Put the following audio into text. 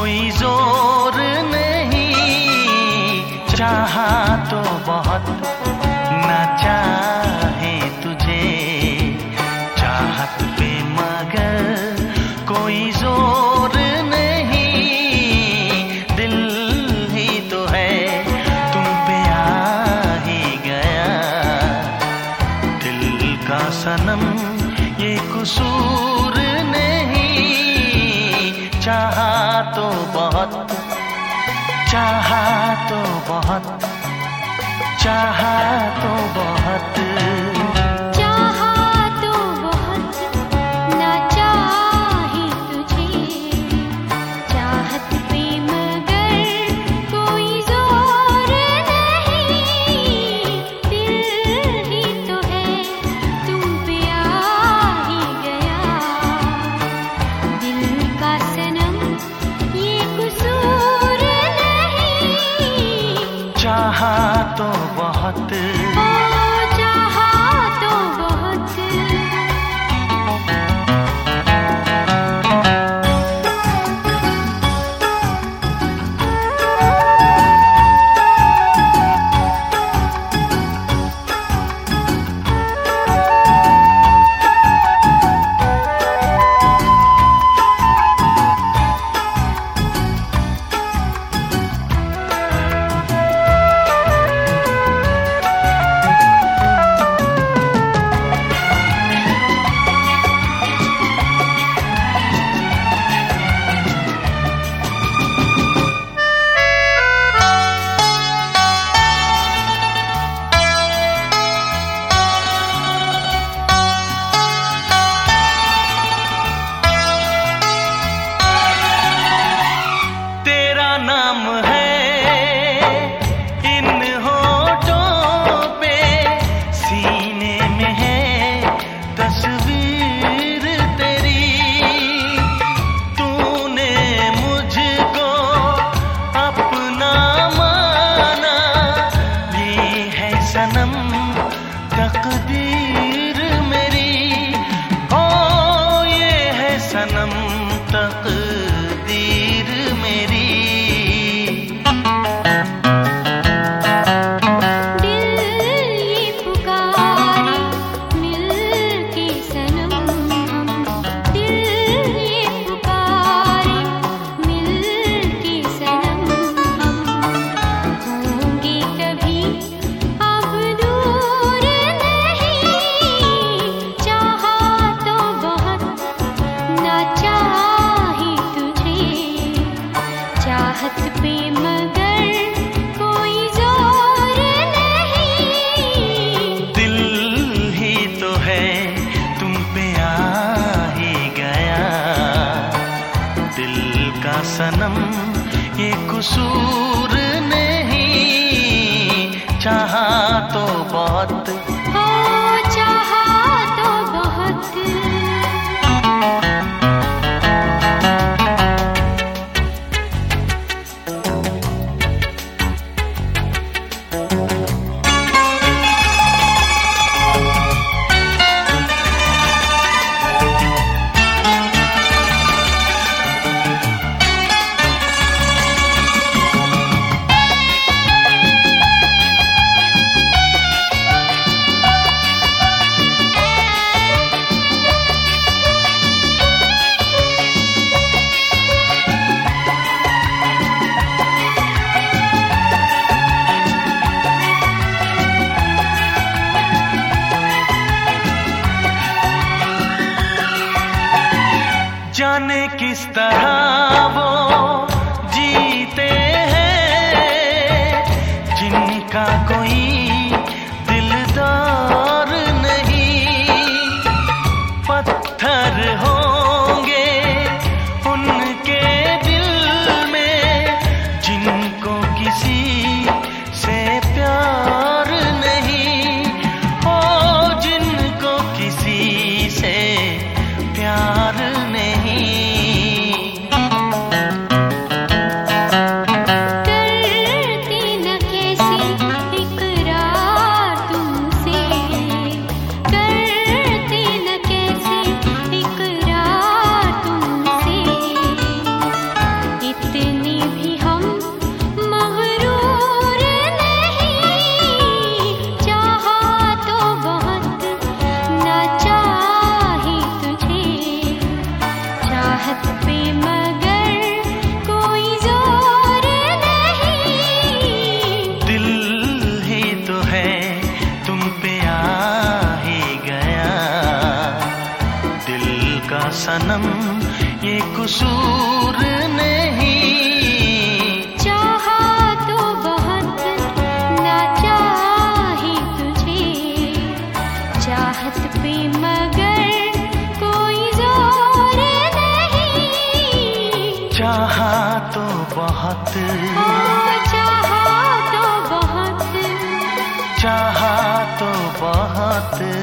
कोई जोर नहीं, चाहा तो बहुत ना चाहे तुझे, चाहत पे मगर कोई जोर नहीं, दिल ही तो है तुम पे आ ही गया, दिल का सनम ये कसूर नहीं, चाहा तो बहुत, चाहा तो बहुत, चाहा तो बहुत, चाहा तो बहुत ना चाहे तुझे, चाहत पे मगर कोई जोर नहीं, दिल ही तो है तुम पे आ ही गया, दिल का सनम ये कसूर नहीं, चाहा तो बहुत, चाहा तो बहुत। नाम है इन होठों पे, सीने में है तस्वीर तेरी, तूने मुझको अपना माना, ये है सनम तकदीर मेरी, ओ ये है सनम तकदीर मेरी। चाहत पे मगर कोई जोर नहीं, दिल ही तो है तुम पे आ ही गया, दिल का सनम ये कसूर नहीं, चाहा तो बहुत, चाहा तो बहुत। सनम ये कसूर नहीं। चाहा तो बहुत ना चाही तुझे, चाहत पे मगर कोई जोर नहीं। चाहा तो बहुत, चाहा तो बहुत, चाहा तो बहुत।